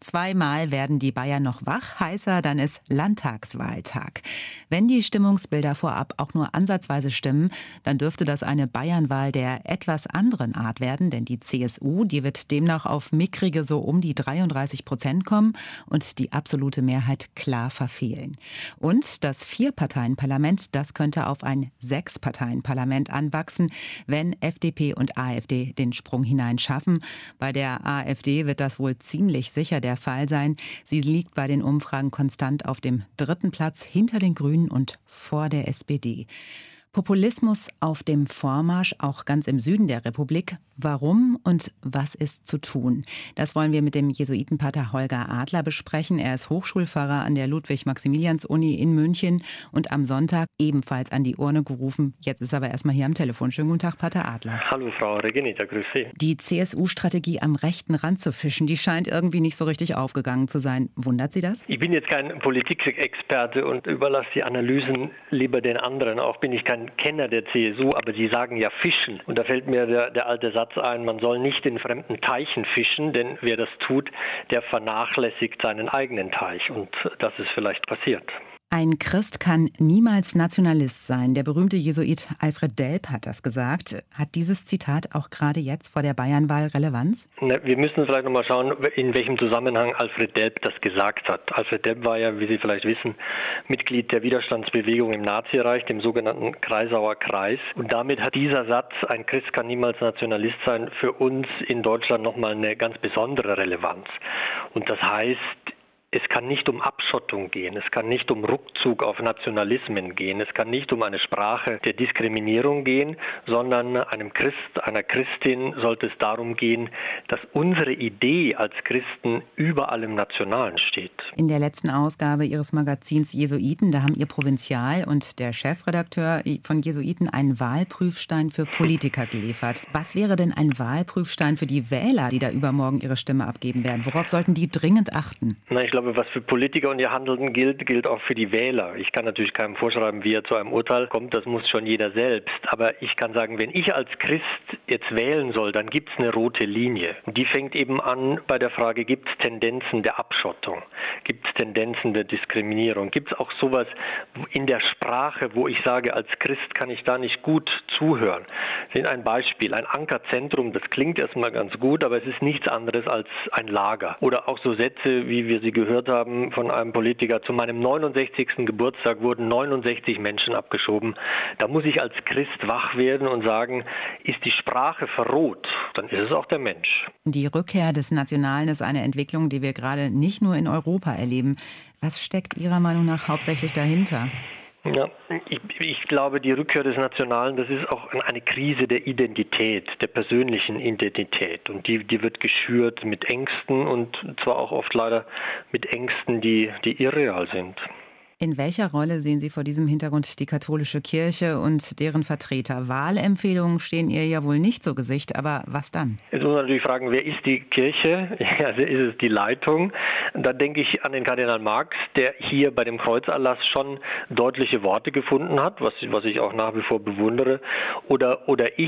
Zweimal werden die Bayern noch wach, heißer, dann ist Landtagswahltag. Wenn die Stimmungsbilder vorab auch nur ansatzweise stimmen, dann dürfte das eine Bayernwahl der etwas anderen Art werden, denn die CSU, die wird demnach auf mickrige so um die 33% kommen und die absolute Mehrheit klar verfehlen. Und das Vier-Parteien-Parlament, das könnte auf ein Sechs-Parteien-Parlament anwachsen, wenn FDP und AfD den Sprung hinein schaffen. Bei der AfD wird das wohl ziemlich sicher der Fall sein. Sie liegt bei den Umfragen konstant auf dem 3. Platz hinter den Grünen und vor der SPD. Populismus auf dem Vormarsch, auch ganz im Süden der Republik. Warum und was ist zu tun? Das wollen wir mit dem Jesuitenpater Holger Adler besprechen. Er ist Hochschulpfarrer an der Ludwig-Maximilians-Uni in München und am Sonntag ebenfalls an die Urne gerufen. Jetzt ist aber erstmal hier am Telefon. Schönen guten Tag, Pater Adler. Hallo Frau Regenita, grüß Sie. Die CSU-Strategie am rechten Rand zu fischen, die scheint irgendwie nicht so richtig aufgegangen zu sein. Wundert Sie das? Ich bin jetzt kein Politikexperte und überlasse die Analysen lieber den anderen. Auch bin ich kein Kenner der CSU, aber Sie sagen ja fischen. Und da fällt mir der alte Satz ein, man soll nicht in fremden Teichen fischen, denn wer das tut, der vernachlässigt seinen eigenen Teich. Und das ist vielleicht passiert. Ein Christ kann niemals Nationalist sein. Der berühmte Jesuit Alfred Delp hat das gesagt. Hat dieses Zitat auch gerade jetzt vor der Bayernwahl Relevanz? Wir müssen vielleicht nochmal schauen, in welchem Zusammenhang Alfred Delp das gesagt hat. Alfred Delp war ja, wie Sie vielleicht wissen, Mitglied der Widerstandsbewegung im Nazireich, dem sogenannten Kreisauer Kreis. Und damit hat dieser Satz, ein Christ kann niemals Nationalist sein, für uns in Deutschland nochmal eine ganz besondere Relevanz. Und das heißt, es kann nicht um Abschottung gehen, es kann nicht um Rückzug auf Nationalismen gehen, es kann nicht um eine Sprache der Diskriminierung gehen, sondern einem Christ, einer Christin sollte es darum gehen, dass unsere Idee als Christen über allem Nationalen steht. In der letzten Ausgabe Ihres Magazins Jesuiten, da haben Ihr Provinzial und der Chefredakteur von Jesuiten einen Wahlprüfstein für Politiker geliefert. Was wäre denn ein Wahlprüfstein für die Wähler, die da übermorgen ihre Stimme abgeben werden? Worauf sollten die dringend achten? Ich glaube, was für Politiker und ihr Handeln gilt auch für die Wähler. Ich kann natürlich keinem vorschreiben, wie er zu einem Urteil kommt, das muss schon jeder selbst. Aber ich kann sagen, wenn ich als Christ jetzt wählen soll, dann gibt es eine rote Linie. Und die fängt eben an bei der Frage, gibt es Tendenzen der Abschottung? Gibt es Tendenzen der Diskriminierung? Gibt es auch sowas in der Sprache, wo ich sage, als Christ kann ich da nicht gut zuhören? Das ist ein Beispiel, ein Ankerzentrum, das klingt erstmal ganz gut, aber es ist nichts anderes als ein Lager. Oder auch so Sätze, wie wir sie gehört haben von einem Politiker, zu meinem 69. Geburtstag wurden 69 Menschen abgeschoben. Da muss ich als Christ wach werden und sagen, ist die Sprache verroht, dann ist es auch der Mensch. Die Rückkehr des Nationalen ist eine Entwicklung, die wir gerade nicht nur in Europa erleben. Was steckt Ihrer Meinung nach hauptsächlich dahinter? Ja, ich glaube, die Rückkehr des Nationalen, das ist auch eine Krise der Identität, der persönlichen Identität. Und die wird geschürt mit Ängsten und zwar auch oft leider mit Ängsten, die irreal sind. In welcher Rolle sehen Sie vor diesem Hintergrund die katholische Kirche und deren Vertreter? Wahlempfehlungen stehen ihr ja wohl nicht zu Gesicht, aber was dann? Jetzt muss man natürlich fragen, wer ist die Kirche? Also ist es die Leitung? Da denke ich an den Kardinal Marx, der hier bei dem Kreuzerlass schon deutliche Worte gefunden hat, was ich auch nach wie vor bewundere. Oder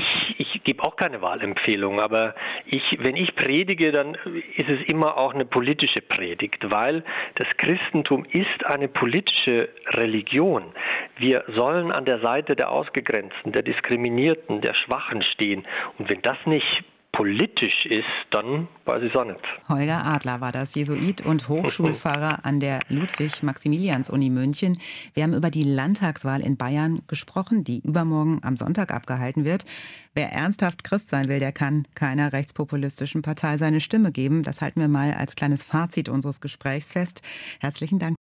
ich gebe auch keine Wahlempfehlung, aber wenn ich predige, dann ist es immer auch eine politische Predigt, weil das Christentum ist eine politische Religion. Wir sollen an der Seite der Ausgegrenzten, der Diskriminierten, der Schwachen stehen. Und wenn das nicht politisch ist, dann weiß ich es auch nicht. Holger Adler war das, Jesuit und Hochschulpfarrer an der Ludwig-Maximilians-Uni München. Wir haben über die Landtagswahl in Bayern gesprochen, die übermorgen am Sonntag abgehalten wird. Wer ernsthaft Christ sein will, der kann keiner rechtspopulistischen Partei seine Stimme geben. Das halten wir mal als kleines Fazit unseres Gesprächs fest. Herzlichen Dank.